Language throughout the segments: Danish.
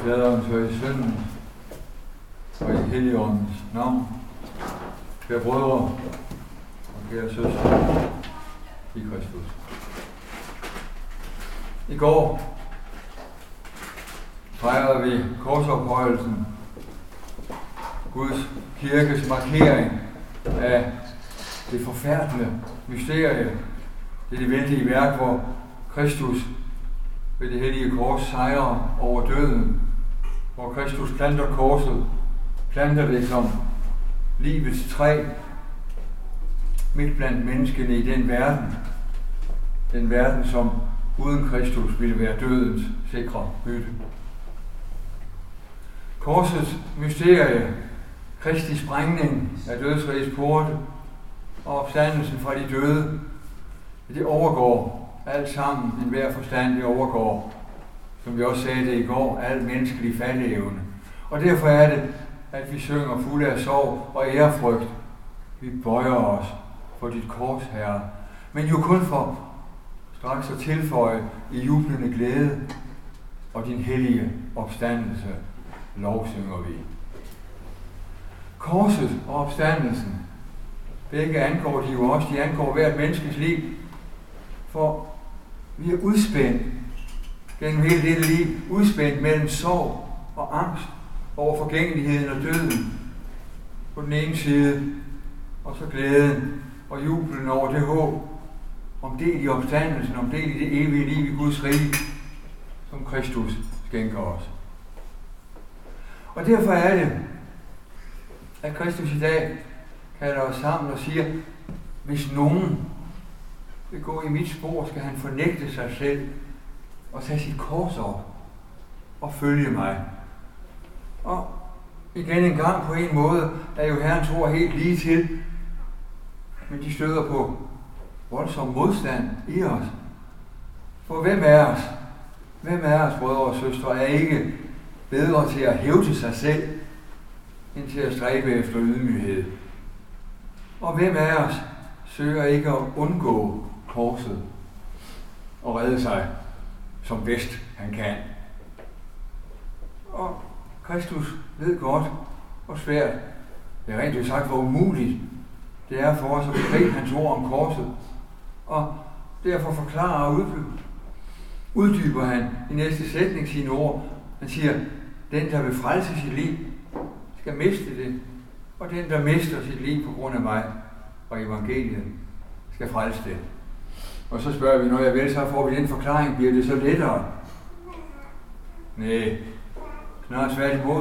Faderens og i Søndens og i Helligåndens navn. Kære brødre og kære søstre i Kristus. I går fejrede vi korsophøjelsen, Guds kirkes markering af det forfærdelige mysterie, det vældige værk, hvor Kristus ved det hellige kors sejrer over døden, hvor Kristus planter korset, planter det som livets træ midt blandt menneskene i den verden, som uden Kristus ville være dødens sikre bytte. Korsets mysterie, Kristi sprængning af dødsrigets porte og opstandelsen fra de døde, det overgår alt sammen enhver forstand. Det overgår, som vi også sagde det i går, al menneskelig fatteevne. Og derfor er det, at vi synger fulde af sorg og ærefrygt. Vi bøjer os for dit kors, Herre, men jo kun for straks at tilføje i jublende glæde, og din hellige opstandelse lovsynger vi. Korset og opstandelsen, begge angår de jo også, de angår hvert menneskes liv, for vi er udspændt gennem hele dette liv, udspændt mellem sorg og angst over forgængeligheden og døden på den ene side, og så glæden og jublen over det håb om del i opstandelsen, om del i det evige liv i Guds rige, som Kristus skænker os. Og derfor er det, at Kristus i dag kalder os sammen og siger, hvis nogen vil gå i mit spor, skal han fornægte sig selv og tage sit kors op og følge mig. Og igen en gang på en måde, der jo Herrens ord helt lige til, men de støder på voldsom modstand i os. For hvem af os, brødre og søstre, er ikke bedre til at hævde sig selv, end til at stræbe efter ydmyghed? Og hvem af os søger ikke at undgå korset og redde sig som bedst han kan? Og Kristus ved godt, hvor svært, det er rent sagt, hvor umuligt det er for os at begribe hans ord om korset. Og derfor forklarer og uddyber han i næste sætning sine ord. Han siger, den der vil frelse sit liv, skal miste det, og den der mister sit liv på grund af mig og evangeliet, skal frelse det. Og så spørger vi, når jeg vel, så får vi den forklaring, bliver det så lettere? Nej, snart tværtimod.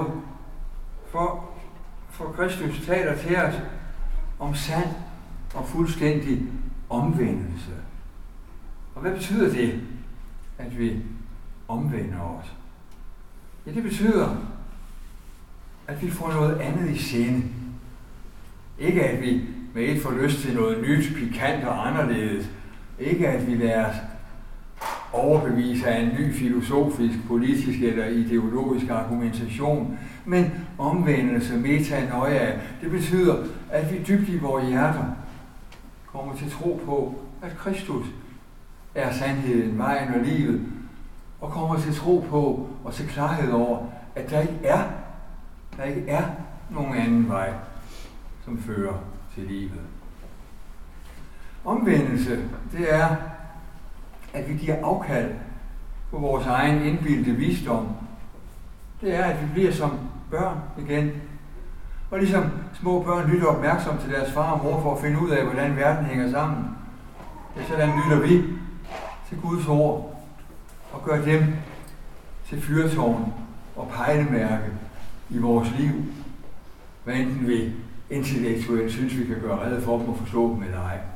For Kristus taler til os om sand og fuldstændig omvendelse. Og hvad betyder det, at vi omvender os? Ja, det betyder, at vi får noget andet i sinde. Ikke at vi med et får lyst til noget nyt, pikant og anderledes. Ikke at vi lader os overbevise af en ny filosofisk, politisk eller ideologisk argumentation, men omvendelse, metanoia. Det betyder, at vi dybt i vores hjerter kommer til tro på, at Kristus er sandheden, vejen og livet, og kommer til tro på og til klarhed over, at der ikke er nogen anden vej, som fører til livet. Omvendelse, det er, at vi giver afkald på vores egen indbildte visdom. Det er, at vi bliver som børn igen. Og ligesom små børn lytter opmærksomt til deres far og mor for at finde ud af, hvordan verden hænger sammen. Ja, sådan lytter vi til Guds ord og gør dem til fyrtårn og pejlemærke i vores liv. Hvad enten vi intellektuelt synes, vi kan gøre rede for dem og forstå dem eller ej.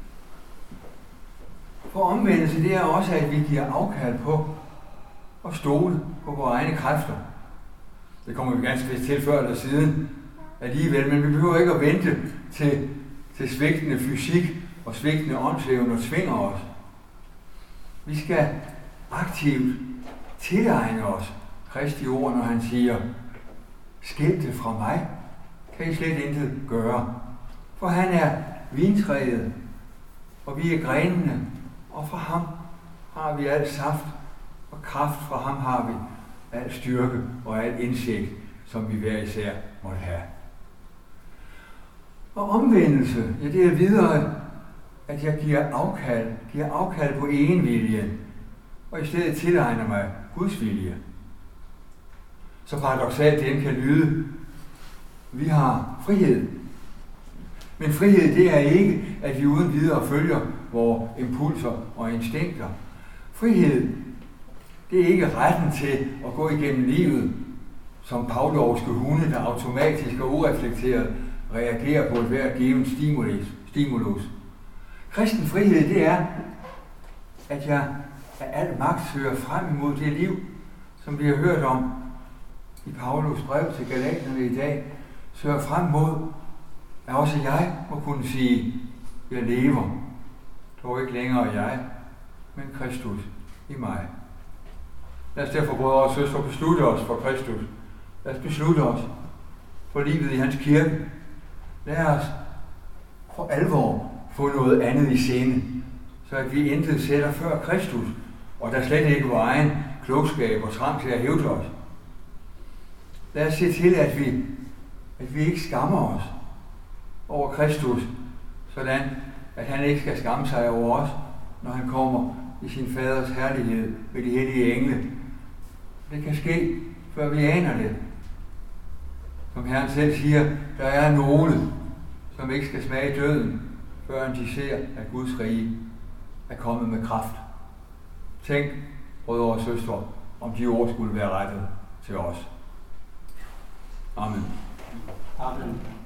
For omvendelse, det er også, at vi giver afkald på og stole på vores egne kræfter. Det kommer vi ganske vist til før eller siden alligevel, men vi behøver ikke at vente til svigtende fysik og svigtende åndsevne tvinger os. Vi skal aktivt tilegne os Kristi ord, når han siger, skilte fra mig, kan I slet intet gøre. For han er vintræet, og vi er grenene, og fra ham har vi al saft, og kraft fra ham har vi, al styrke og al indsigt, som vi hver især måtte have. Og omvendelse, ja, det er videre, at jeg giver afkald på egenvilje, og i stedet tilegner mig Guds vilje. Så paradoksalt den kan lyde, vi har frihed. Men frihed, det er ikke, at vi uden videre følger vores impulser og instinkter. Frihed, det er ikke retten til at gå igennem livet som pavlovske hunde, der automatisk og ureflekteret reagerer på et hvert givet stimulus. Kristen frihed, det er, at jeg af al magt søger frem imod det liv, som vi har hørt om i Paulus brev til Galaterne i dag, søger frem mod, at også jeg må kunne sige, jeg lever, dog ikke længere jeg, men Kristus i mig. Lad os derfor, brødre og søstre, beslutte os for Kristus. Lad os beslutte os for livet i hans kirke. Lad os for alvor få noget andet i sinde, så at vi intet sætter før Kristus, og der slet ikke vor egen klogskab og trang til at hævde os. Lad os se til, at vi ikke skammer os over Kristus, sådan at han ikke skal skamme sig over os, når han kommer i sin faders herlighed med de hellige engle. Det kan ske, før vi aner det. Som Herren selv siger, der er nogle, som ikke skal smage døden, før de ser, at Guds rige er kommet med kraft. Tænk, brødre og søstre, om de ord skulle være rettet til os. Amen. Amen.